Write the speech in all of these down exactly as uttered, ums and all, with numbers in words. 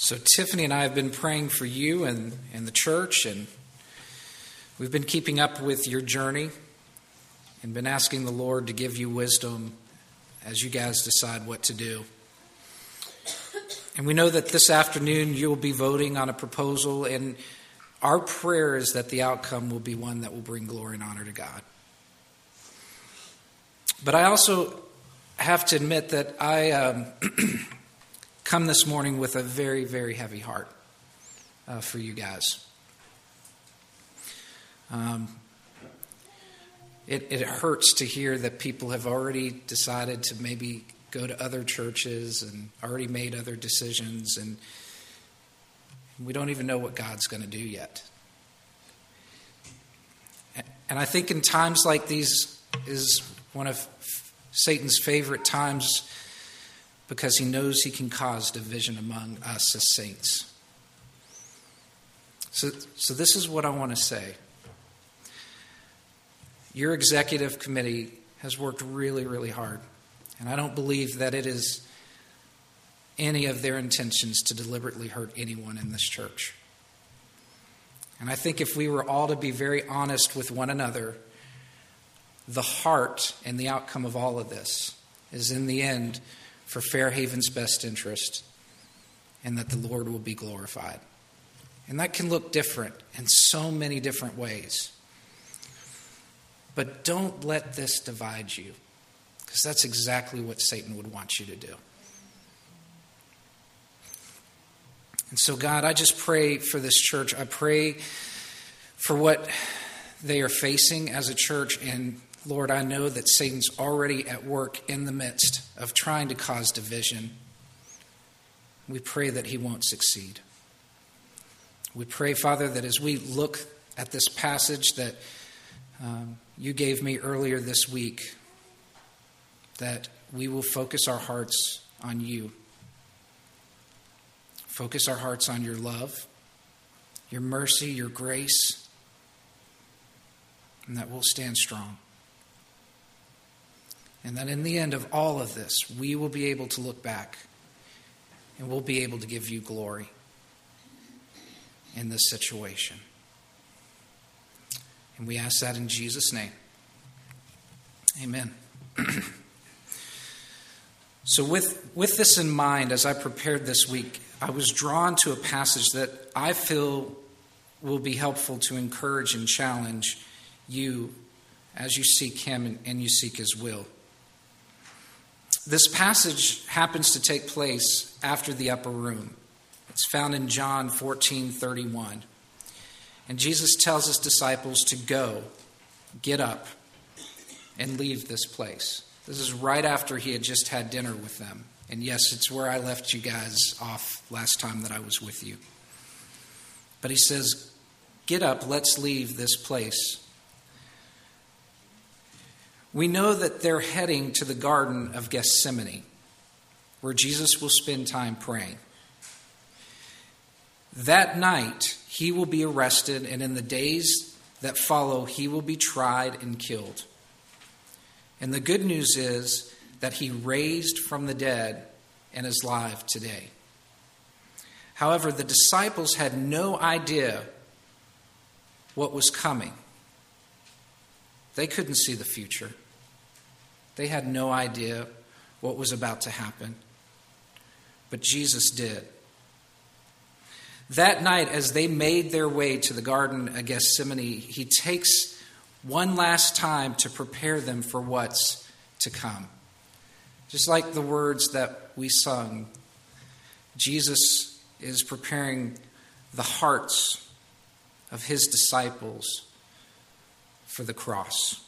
So Tiffany and I have been praying for you and, and the church, and we've been keeping up with your journey and been asking the Lord to give you wisdom as you guys decide what to do. And we know that this afternoon you will be voting on a proposal, and our prayer is that the outcome will be one that will bring glory and honor to God. But I also have to admit that I um, come this morning with a very, very heavy heart uh, for you guys. Um, it, it hurts to hear that people have already decided to maybe go to other churches and already made other decisions, and we don't even know what God's going to do yet. And I think in times like these is one of Satan's favorite times, because he knows he can cause division among us as saints. So, so this is what I want to say. Your executive committee has worked really, really hard. And I don't believe that it is any of their intentions to deliberately hurt anyone in this church. And I think if we were all to be very honest with one another, the heart and the outcome of all of this is in the end for Fairhaven's best interest, and that the Lord will be glorified. And that can look different in so many different ways. But don't let this divide you, because that's exactly what Satan would want you to do. And so, God, I just pray for this church. I pray for what they are facing as a church. And Lord, I know that Satan's already at work in the midst of trying to cause division. We pray that he won't succeed. We pray, Father, that as we look at this passage that um, you gave me earlier this week, that we will focus our hearts on you. Focus our hearts on your love, your mercy, your grace, and that we'll stand strong. And that in the end of all of this, we will be able to look back and we'll be able to give you glory in this situation. And we ask that in Jesus' name. Amen. So with, with this in mind, as I prepared this week, I was drawn to a passage that I feel will be helpful to encourage and challenge you as you seek him and, and you seek his will. This passage happens to take place after the upper room. It's found in John fourteen thirty-one. And Jesus tells his disciples to go, get up, and leave this place. This is right after he had just had dinner with them. And yes, it's where I left you guys off last time that I was with you. But he says, get up, let's leave this place. We know that they're heading to the Garden of Gethsemane, where Jesus will spend time praying. That night, he will be arrested, and in the days that follow, he will be tried and killed. And the good news is that he raised from the dead and is alive today. However, the disciples had no idea what was coming. They couldn't see the future. They had no idea what was about to happen. But Jesus did. That night, as they made their way to the Garden of Gethsemane, he takes one last time to prepare them for what's to come. Just like the words that we sung, Jesus is preparing the hearts of his disciples for the cross.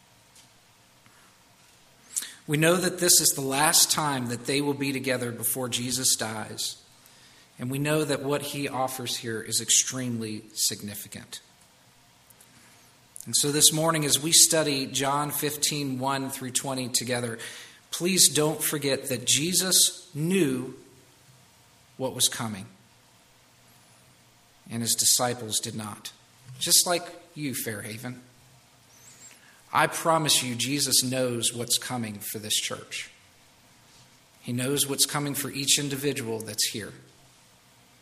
We know that this is the last time that they will be together before Jesus dies. And we know that what he offers here is extremely significant. And so this morning, as we study John fifteen, one through twenty together, please don't forget that Jesus knew what was coming. And his disciples did not. Just like you, Fairhaven. I promise you, Jesus knows what's coming for this church. He knows what's coming for each individual that's here.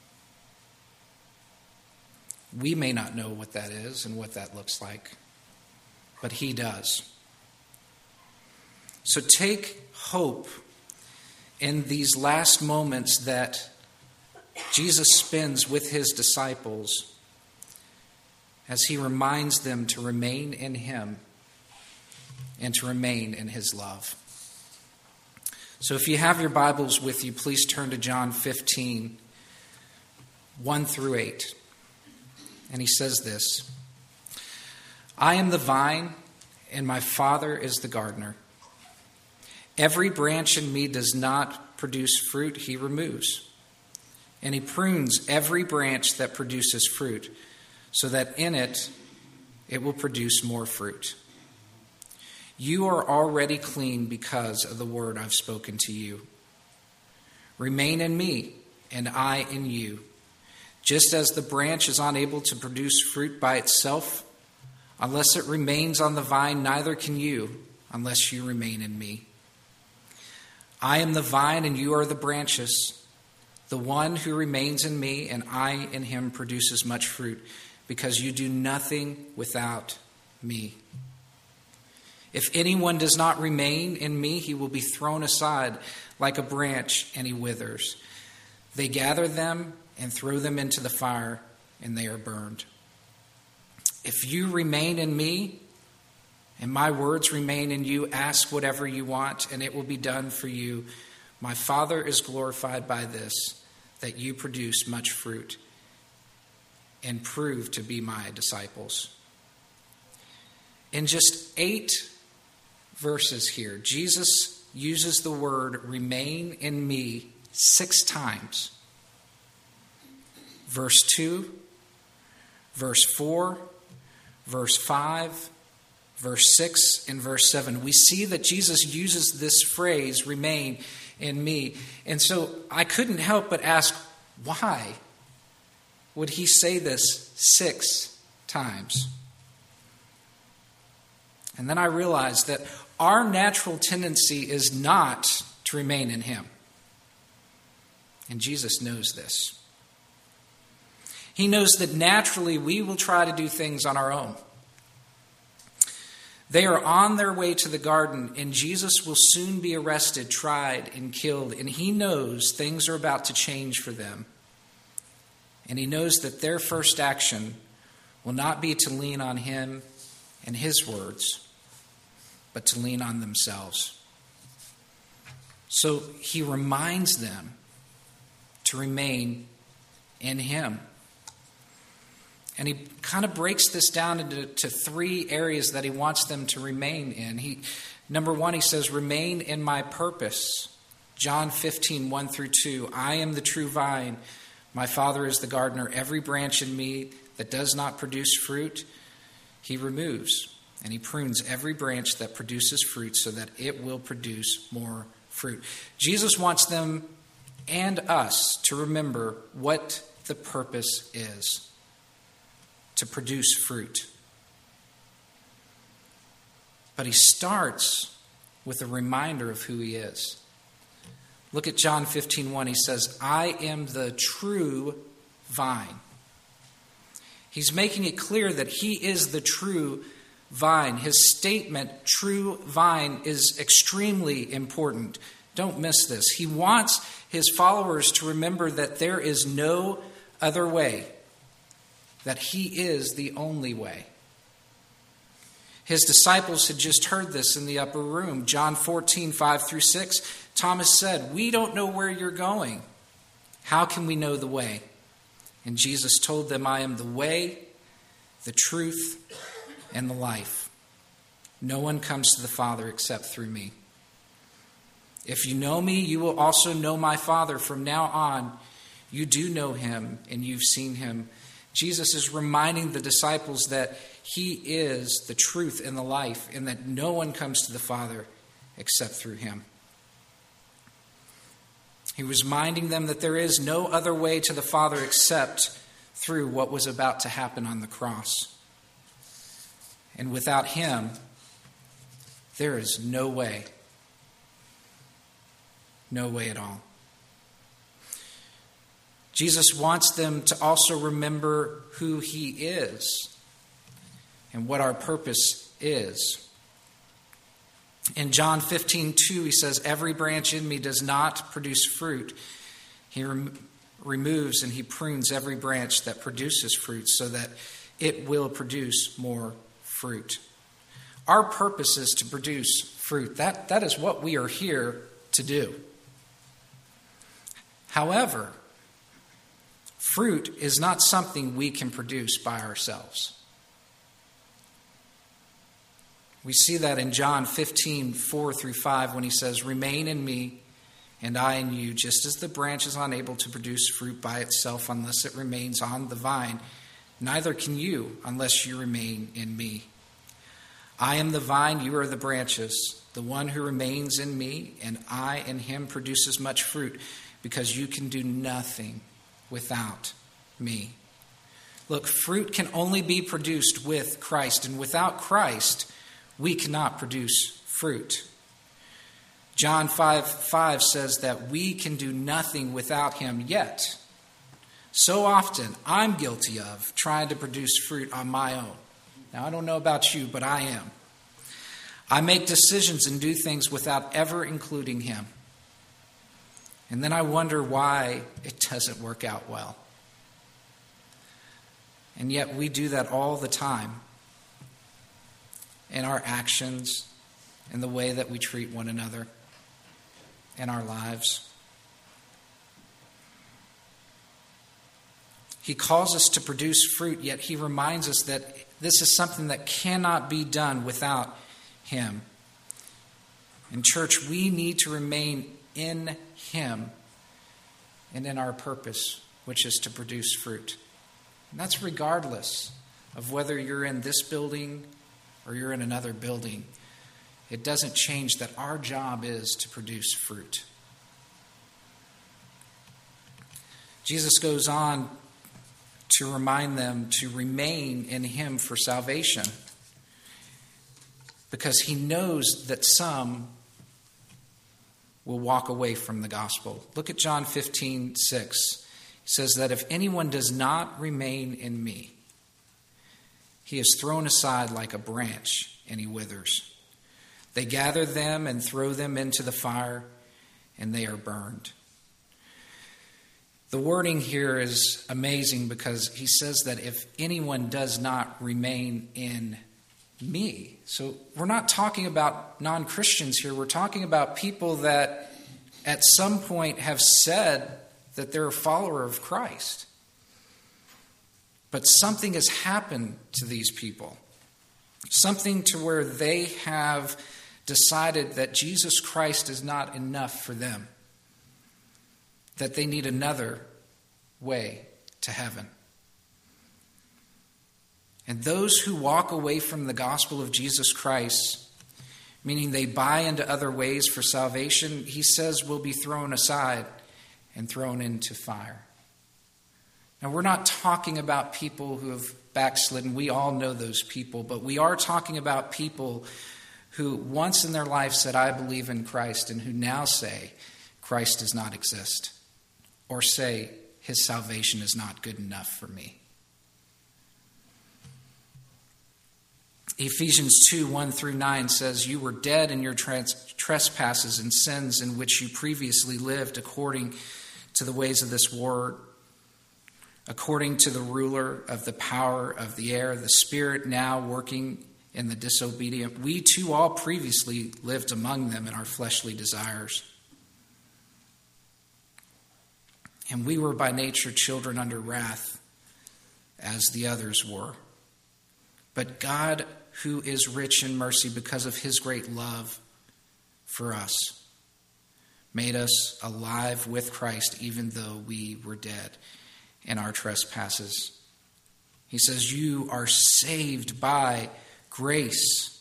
We may not know what that is and what that looks like, but he does. So take hope in these last moments that Jesus spends with his disciples as he reminds them to remain in him and to remain in his love. So if you have your Bibles with you, please turn to John fifteen, one through eight. And he says this: I am the vine, and my Father is the gardener. Every branch in me does not produce fruit, he removes. And he prunes every branch that produces fruit, so that in it, it will produce more fruit. You are already clean because of the word I've spoken to you. Remain in me, and I in you. Just as the branch is unable to produce fruit by itself, unless it remains on the vine, neither can you, unless you remain in me. I am the vine, and you are the branches. The one who remains in me and I in him produces much fruit, because you do nothing without me. If anyone does not remain in me, he will be thrown aside like a branch, and he withers. They gather them and throw them into the fire, and they are burned. If you remain in me, and my words remain in you, ask whatever you want, and it will be done for you. My Father is glorified by this, that you produce much fruit and prove to be my disciples. In just eight verses here, Jesus uses the word remain in me six times. Verse two, verse four, verse five, verse six, and verse seven. We see that Jesus uses this phrase, remain in me. And so I couldn't help but ask, why would he say this six times? And then I realized that our natural tendency is not to remain in him. And Jesus knows this. He knows that naturally we will try to do things on our own. They are on their way to the garden, and Jesus will soon be arrested, tried, and killed. And he knows things are about to change for them. And he knows that their first action will not be to lean on him and his words, but to lean on themselves. So he reminds them to remain in him. And he kind of breaks this down into to three areas that he wants them to remain in. He, number one, he says, remain in my purpose. John fifteen, one through two. I am the true vine. My Father is the gardener. Every branch in me that does not produce fruit, he removes. And he prunes every branch that produces fruit so that it will produce more fruit. Jesus wants them and us to remember what the purpose is: to produce fruit. But he starts with a reminder of who he is. Look at John fifteen one. He says, I am the true vine. He's making it clear that he is the true vine. His statement, true vine, is extremely important. Don't miss this. He wants his followers to remember that there is no other way, that he is the only way. His disciples had just heard this in the upper room. John fourteen, five through six. Thomas said, we don't know where you're going. How can we know the way? And Jesus told them, I am the way, the truth, and the life. No one comes to the Father except through me. If you know me, you will also know my Father. From now on, you do know him and you've seen him. Jesus is reminding the disciples that he is the truth and the life, and that no one comes to the Father except through him. He was reminding them that there is no other way to the Father except through what was about to happen on the cross. And without him, there is no way. No way at all. Jesus wants them to also remember who he is and what our purpose is. In John fifteen two, he says, "Every branch in me does not produce fruit. He rem- removes and he prunes every branch that produces fruit so that it will produce more fruit." Our purpose is to produce fruit. That, that is what we are here to do. However, fruit is not something we can produce by ourselves. We see that in John fifteen four through five when he says, "Remain in me and I in you, just as the branch is unable to produce fruit by itself unless it remains on the vine, neither can you unless you remain in me. I am the vine, you are the branches. The one who remains in me and I in him produces much fruit, because you can do nothing without me." Look, fruit can only be produced with Christ, and without Christ, we cannot produce fruit. John five five says that we can do nothing without him, yet so often I'm guilty of trying to produce fruit on my own. Now, I don't know about you, but I am. I make decisions and do things without ever including him. And then I wonder why it doesn't work out well. And yet we do that all the time in our actions, in the way that we treat one another, in our lives. He calls us to produce fruit, yet he reminds us that this is something that cannot be done without him. In church, we need to remain in him and in our purpose, which is to produce fruit. And that's regardless of whether you're in this building or you're in another building. It doesn't change that our job is to produce fruit. Jesus goes on to remind them to remain in him for salvation, because he knows that some will walk away from the gospel. Look at John fifteen six. He says that if anyone does not remain in me, he is thrown aside like a branch and he withers. They gather them and throw them into the fire, and they are burned. The wording here is amazing, because he says that if anyone does not remain in me. So we're not talking about non-Christians here. We're talking about people that at some point have said that they're a follower of Christ. But something has happened to these people. Something to where they have decided that Jesus Christ is not enough for them, that they need another way to heaven. And those who walk away from the gospel of Jesus Christ, meaning they buy into other ways for salvation, he says will be thrown aside and thrown into fire. Now, we're not talking about people who have backslidden. We all know those people, but we are talking about people who once in their life said, "I believe in Christ," and who now say, "Christ does not exist," or say, "His salvation is not good enough for me." Ephesians two one through nine says, "You were dead in your trans- trespasses and sins in which you previously lived according to the ways of this world, according to the ruler of the power of the air, the spirit now working in the disobedient. We too all previously lived among them in our fleshly desires. And we were by nature children under wrath, as the others were. But God, who is rich in mercy because of his great love for us, made us alive with Christ even though we were dead in our trespasses." He says, you are saved by grace.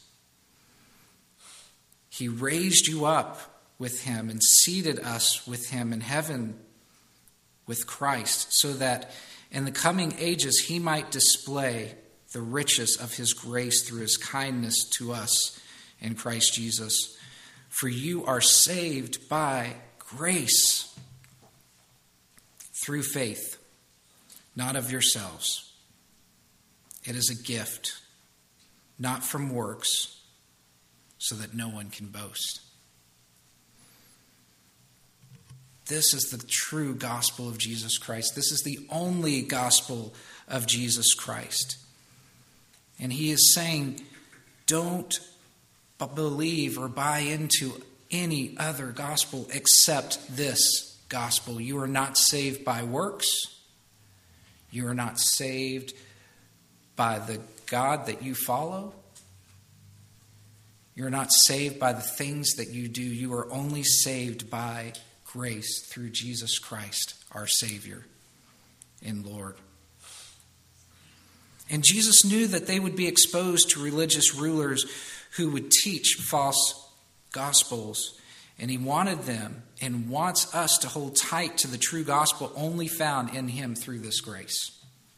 He raised you up with him and seated us with him in heaven with Christ, so that in the coming ages he might display the riches of his grace through his kindness to us in Christ Jesus. For you are saved by grace through faith, not of yourselves. It is a gift, not from works, so that no one can boast. This is the true gospel of Jesus Christ. This is the only gospel of Jesus Christ. And he is saying, don't believe or buy into any other gospel except this gospel. You are not saved by works. You are not saved by the God that you follow. You're not saved by the things that you do. You are only saved by grace through Jesus Christ, our Savior and Lord. And Jesus knew that they would be exposed to religious rulers who would teach false gospels. And he wanted them and wants us to hold tight to the true gospel only found in him through this grace.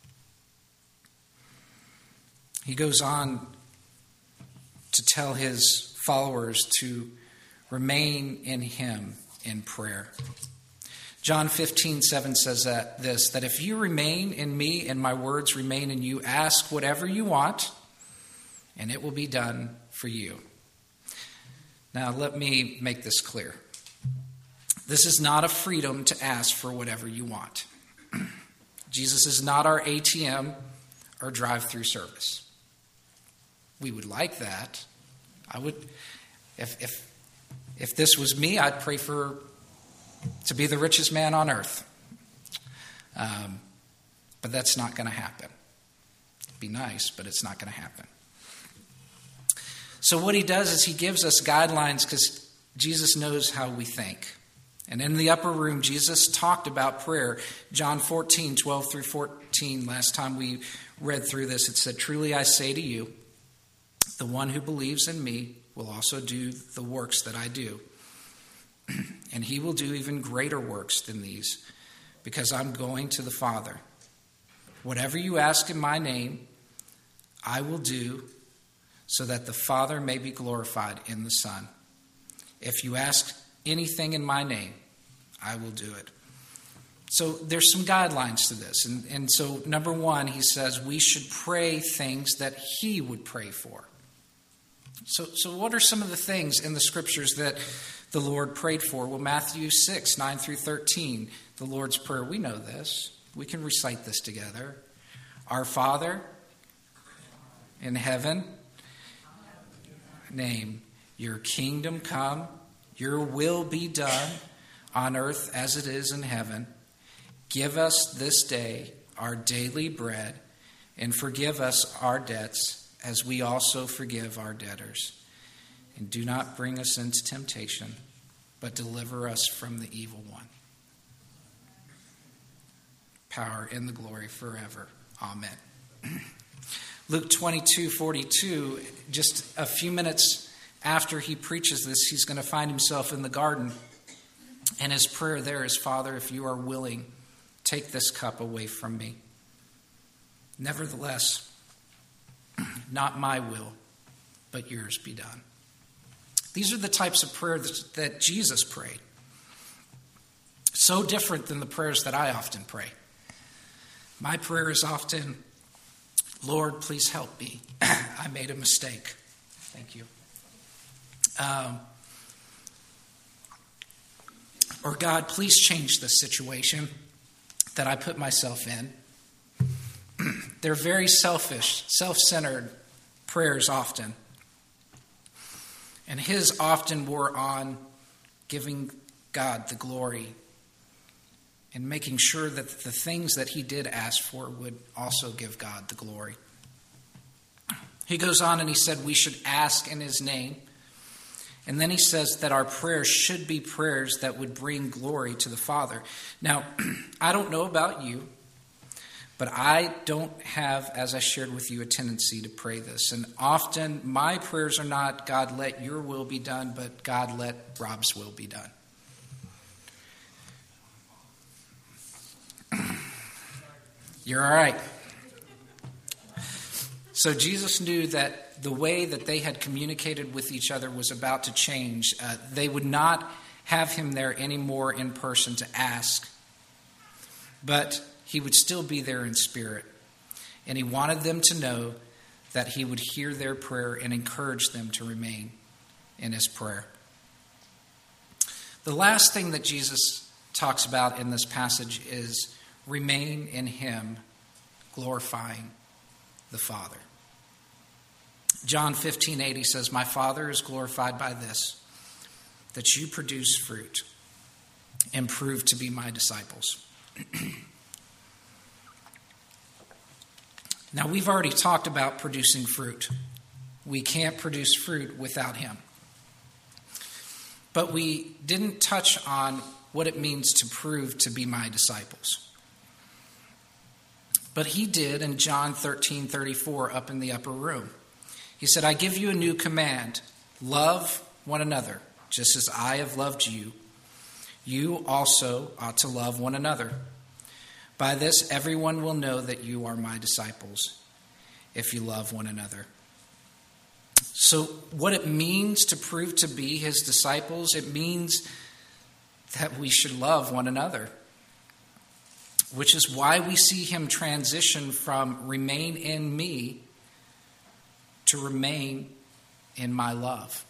He goes on to tell his followers to remain in him in prayer. John fifteen seven says that this, that if you remain in me and my words remain in you, ask whatever you want, and it will be done for you. Now, let me make this clear. This is not a freedom to ask for whatever you want. Jesus is not our A T M or drive-through service. We would like that. I would, if if if this was me, I'd pray for to be the richest man on earth. Um, but that's not going to happen. It'd be nice, but it's not going to happen. So what he does is he gives us guidelines because Jesus knows how we think. And in the upper room, Jesus talked about prayer. John fourteen, twelve through fourteen, last time we read through this, it said, "Truly I say to you, the one who believes in me will also do the works that I do. And he will do even greater works than these, because I'm going to the Father. Whatever you ask in my name, I will do, so that the Father may be glorified in the Son. If you ask anything in my name, I will do it." So there's some guidelines to this. And, and so number one, he says we should pray things that he would pray for. So, so what are some of the things in the scriptures that the Lord prayed for? Well, Matthew six, nine through thirteen, the Lord's Prayer. We know this. We can recite this together. Our Father in heaven, name, your kingdom come, your will be done on earth as it is in heaven. Give us this day our daily bread, and forgive us our debts as we also forgive our debtors. And do not bring us into temptation, but deliver us from the evil one. Power and the glory forever. Amen. Luke twenty-two forty-two, just a few minutes after he preaches this, he's going to find himself in the garden. And his prayer there is, "Father, if you are willing, take this cup away from me. Nevertheless, not my will, but yours be done." These are the types of prayers that Jesus prayed. So different than the prayers that I often pray. My prayer is often, "Lord, please help me. I made a mistake." Thank you. Um, or, "God, please change the situation that I put myself in." They're very selfish, self-centered prayers often. And his often were on giving God the glory and making sure that the things that he did ask for would also give God the glory. He goes on and he said we should ask in his name. And then he says that our prayers should be prayers that would bring glory to the Father. Now, I don't know about you, but I don't have, as I shared with you, a tendency to pray this. And often my prayers are not, "God, let your will be done," but, "God, let Rob's will be done." You're all right. So Jesus knew that the way that they had communicated with each other was about to change. Uh, they would not have him there anymore in person to ask, but he would still be there in spirit. And he wanted them to know that he would hear their prayer and encourage them to remain in his prayer. The last thing that Jesus talks about in this passage is remain in him, glorifying the Father. John fifteen eighty says, "My Father is glorified by this, that you produce fruit and prove to be my disciples." Now, we've already talked about producing fruit. We can't produce fruit without him. But we didn't touch on what it means to prove to be my disciples. But he did in John thirteen thirty-four up in the upper room. He said, "I give you a new command. Love one another, just as I have loved you. You also ought to love one another. By this, everyone will know that you are my disciples, if you love one another." So what it means to prove to be his disciples, it means that we should love one another, which is why we see him transition from remain in me to remain in my love.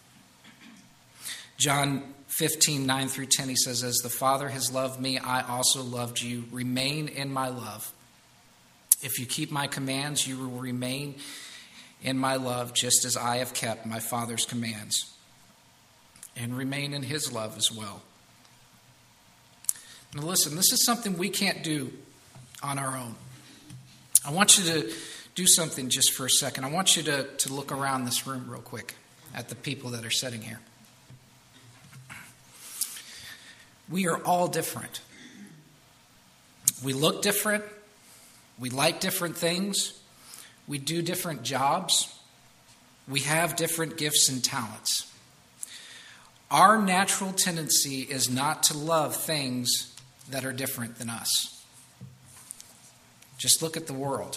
John fifteen, nine through ten, he says, "As the Father has loved me, I also loved you. Remain in my love. If you keep my commands, you will remain in my love, just as I have kept my Father's commands and remain in his love as well." Now listen, this is something we can't do on our own. I want you to do something just for a second. I want you to, to look around this room real quick at the people that are sitting here. We are all different. We look different. We like different things. We do different jobs. We have different gifts and talents. Our natural tendency is not to love things that are different than us. Just look at the world.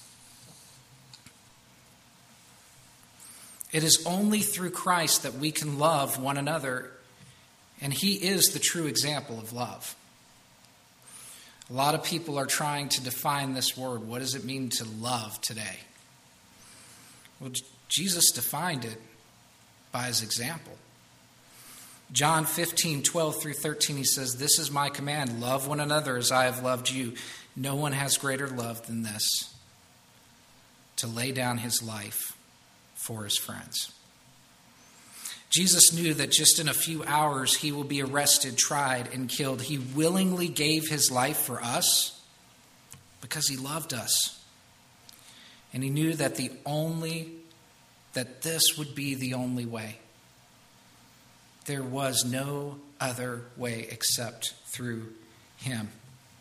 It is only through Christ that we can love one another, and he is the true example of love. A lot of people are trying to define this word. What does it mean to love today? Well, Jesus defined it by his example. John fifteen, twelve through thirteen, he says, "This is my command, love one another as I have loved you. No one has greater love than this, to lay down his life for his friends." Jesus knew that just in a few hours he will be arrested, tried, and killed. He willingly gave his life for us because he loved us. And he knew that the only, that this would be the only way. There was no other way except through him.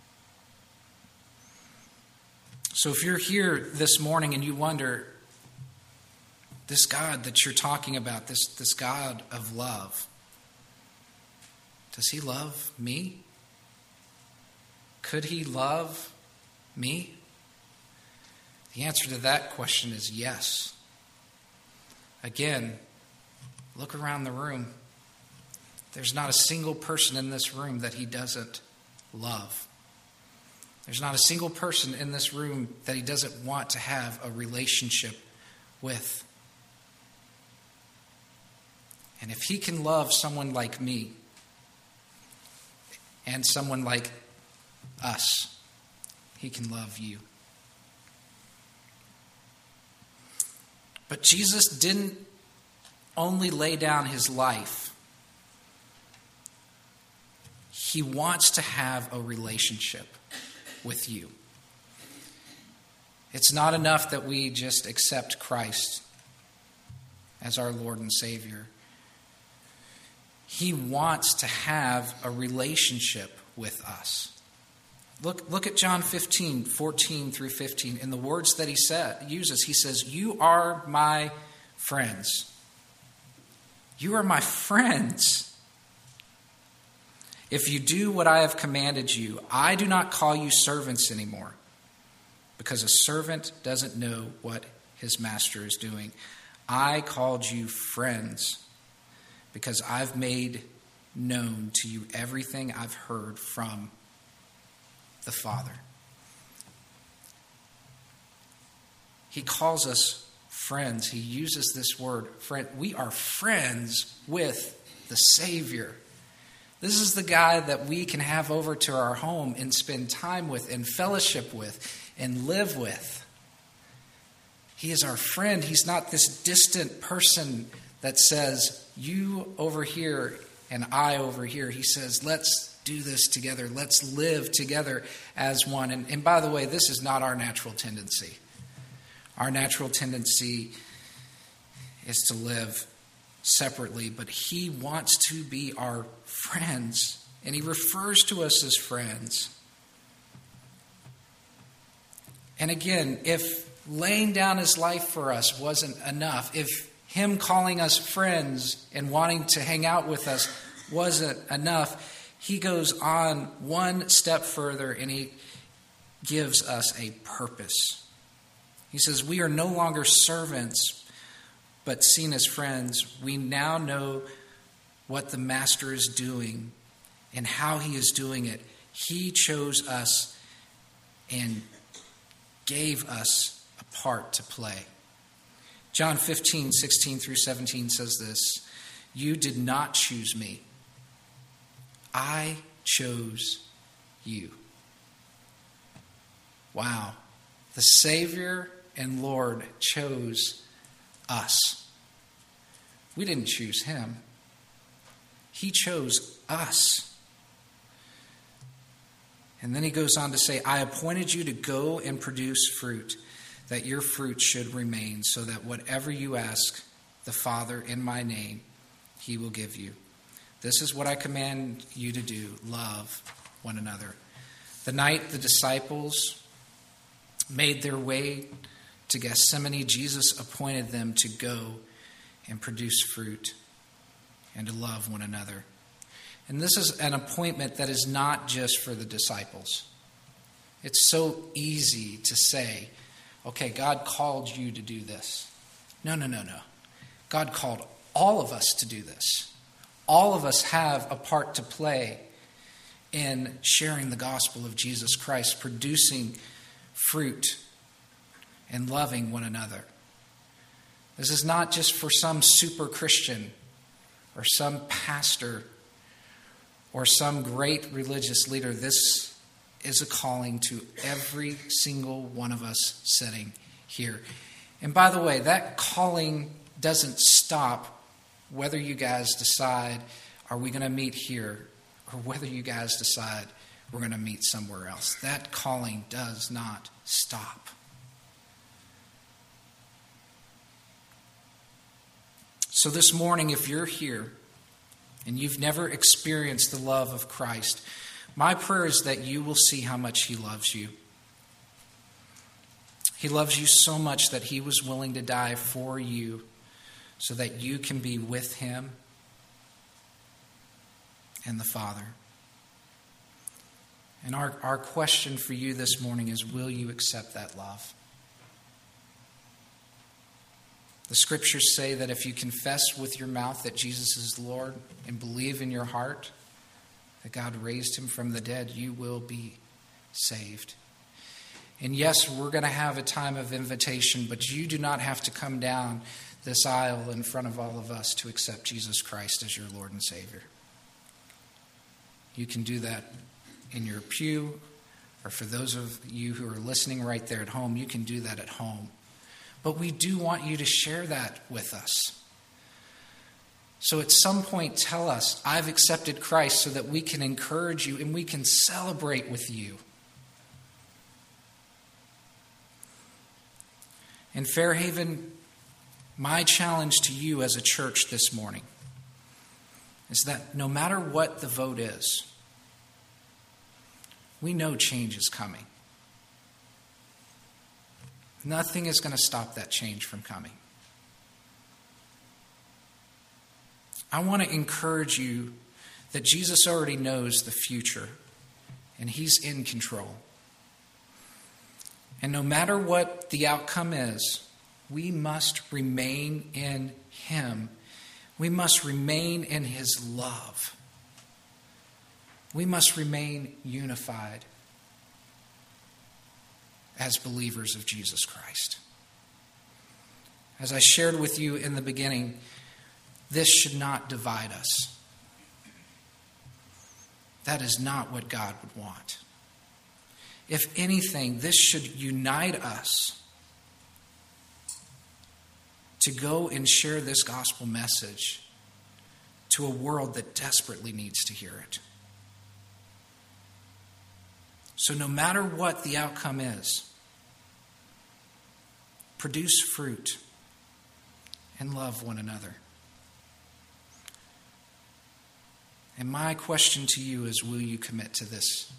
So if you're here this morning and you wonder, this God that you're talking about, this, this God of love, does he love me? Could he love me? The answer to that question is yes. Again, look around the room. There's not a single person in this room that he doesn't love. There's not a single person in this room that he doesn't want to have a relationship with. And if he can love someone like me and someone like us, he can love you. But Jesus didn't only lay down his life. He wants to have a relationship with you. It's not enough that we just accept Christ as our Lord and Savior. He wants to have a relationship with us. Look, look at John fifteen, fourteen through fifteen. In the words that he said, uses, he says, "You are my friends. You are my friends. If you do what I have commanded you, I do not call you servants anymore, because a servant doesn't know what his master is doing. I called you friends, because I've made known to you everything I've heard from the Father. He calls us friends. He uses this word, friend. We are friends with the Savior. This is the guy that we can have over to our home and spend time with and fellowship with and live with. He is our friend. He's not this distant person that says, you over here and I over here. He says, let's do this together. Let's live together as one. And, and by the way, this is not our natural tendency. Our natural tendency is to live separately, but he wants to be our friends, and he refers to us as friends. And again, if laying down his life for us wasn't enough, if him calling us friends and wanting to hang out with us wasn't enough, he goes on one step further and he gives us a purpose. He says, we are no longer servants, but seen as friends. We now know what the Master is doing and how he is doing it. He chose us and gave us a part to play. John fifteen, sixteen through seventeen says this, you did not choose me. I chose you. Wow. The Savior and Lord chose us. We didn't choose him. He chose us. And then he goes on to say, I appointed you to go and produce fruit, that your fruit should remain, so that whatever you ask the Father in my name, he will give you. This is what I command you to do, love one another. The night the disciples made their way to Gethsemane, Jesus appointed them to go and produce fruit and to love one another. And this is an appointment that is not just for the disciples. It's so easy to say, okay, God called you to do this. No, no, no, no. God called all of us to do this. All of us have a part to play in sharing the gospel of Jesus Christ, producing fruit and loving one another. This is not just for some super Christian or some pastor or some great religious leader. This is a calling to every single one of us sitting here. And by the way, that calling doesn't stop whether you guys decide, are we going to meet here, or whether you guys decide we're going to meet somewhere else. That calling does not stop. So this morning, if you're here and you've never experienced the love of Christ, my prayer is that you will see how much he loves you. He loves you so much that he was willing to die for you so that you can be with him and the Father. And our, our question for you this morning is, will you accept that love? The scriptures say that if you confess with your mouth that Jesus is Lord and believe in your heart that God raised him from the dead, you will be saved. And yes, we're going to have a time of invitation, but you do not have to come down this aisle in front of all of us to accept Jesus Christ as your Lord and Savior. You can do that in your pew, or for those of you who are listening right there at home, you can do that at home. But we do want you to share that with us. So at some point, tell us, I've accepted Christ, so that we can encourage you and we can celebrate with you. In Fairhaven, my challenge to you as a church this morning is that no matter what the vote is, we know change is coming. Nothing is going to stop that change from coming. I want to encourage you that Jesus already knows the future, and he's in control. And no matter what the outcome is, we must remain in him. We must remain in his love. We must remain unified. as believers of Jesus Christ. As I shared with you in the beginning, this should not divide us. That is not what God would want. If anything, this should unite us to go and share this gospel message to a world that desperately needs to hear it. So no matter what the outcome is, produce fruit and love one another. And my question to you is, will you commit to this?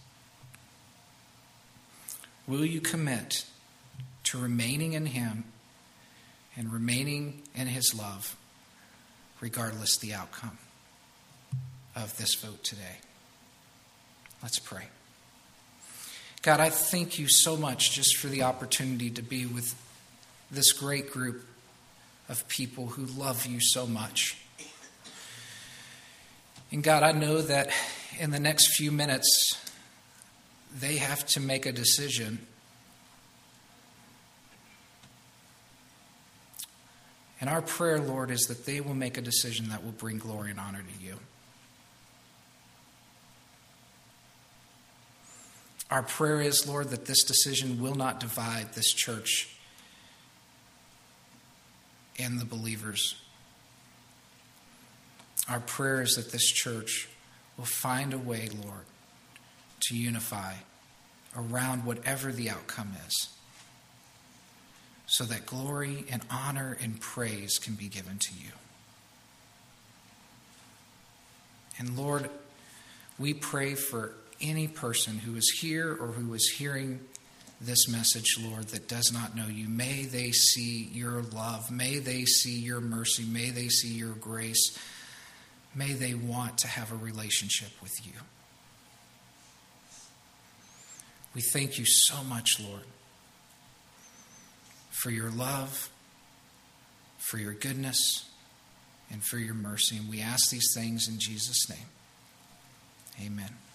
Will you commit to remaining in him and remaining in his love, regardless the outcome of this vote today? Let's pray. God, I thank you so much just for the opportunity to be with this great group of people who love you so much. And God, I know that in the next few minutes, they have to make a decision. And our prayer, Lord, is that they will make a decision that will bring glory and honor to you. Our prayer is, Lord, that this decision will not divide this church and the believers. Our prayer is that this church will find a way, Lord, to unify around whatever the outcome is, so that glory and honor and praise can be given to you. And Lord, we pray for any person who is here or who is hearing this message, Lord, that does not know you. May they see your love. May they see your mercy. May they see your grace. May they want to have a relationship with you. We thank you so much, Lord, for your love, for your goodness, and for your mercy. And we ask these things in Jesus' name. Amen.